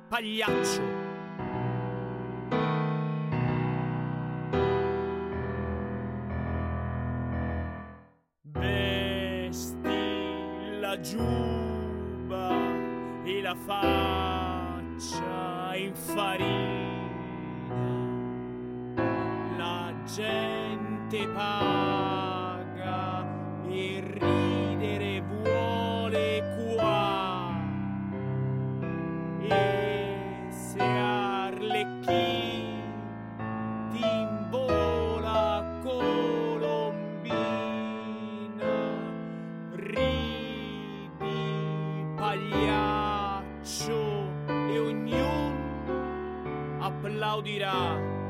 pagliaccio. Vesti la giubba e la faccia in farina, la gente paga e ridere vuole qua, e se Arlecchì ti invola colombina, ridi pagliaccio e ognuno applaudirà.